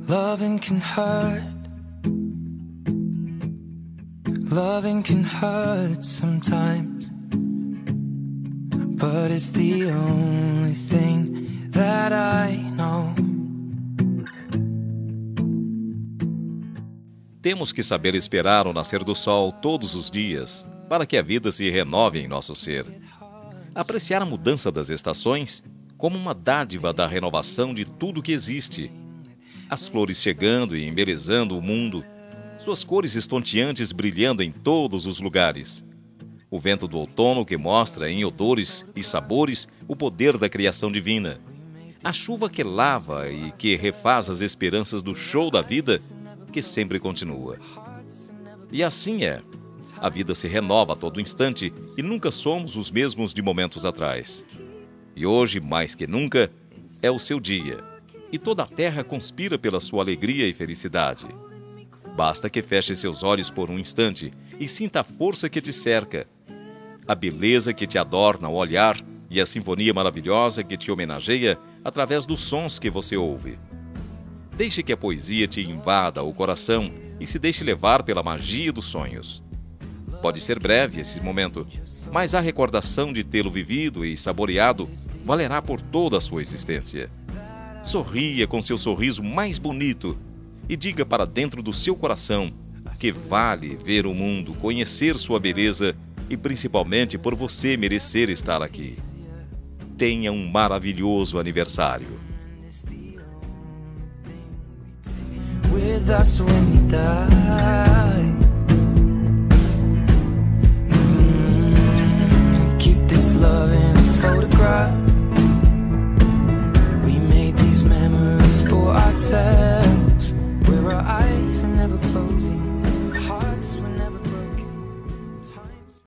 Loving can hurt. Loving can hurt sometimes, but it's the only thing that I know. Temos que saber esperar o nascer do sol todos os dias, para que a vida se renove em nosso ser. Apreciar a mudança das estações como uma dádiva da renovação de tudo que existe. As flores chegando e embelezando o mundo, suas cores estonteantes brilhando em todos os lugares. O vento do outono que mostra em odores e sabores o poder da criação divina. A chuva que lava e que refaz as esperanças do show da vida que sempre continua. E assim é. A vida se renova a todo instante e nunca somos os mesmos de momentos atrás. E hoje, mais que nunca, é o seu dia. E toda a terra conspira pela sua alegria e felicidade. Basta que feche seus olhos por um instante e sinta a força que te cerca, a beleza que te adorna ao olhar e a sinfonia maravilhosa que te homenageia através dos sons que você ouve. Deixe que a poesia te invada o coração e se deixe levar pela magia dos sonhos. Pode ser breve esse momento, mas a recordação de tê-lo vivido e saboreado valerá por toda a sua existência. Sorria com seu sorriso mais bonito e diga para dentro do seu coração que vale ver o mundo, conhecer sua beleza e principalmente por você merecer estar aqui. Tenha um maravilhoso aniversário. With us when we die. We keep this love in a photograph. We made these memories for ourselves, where our eyes are never closing.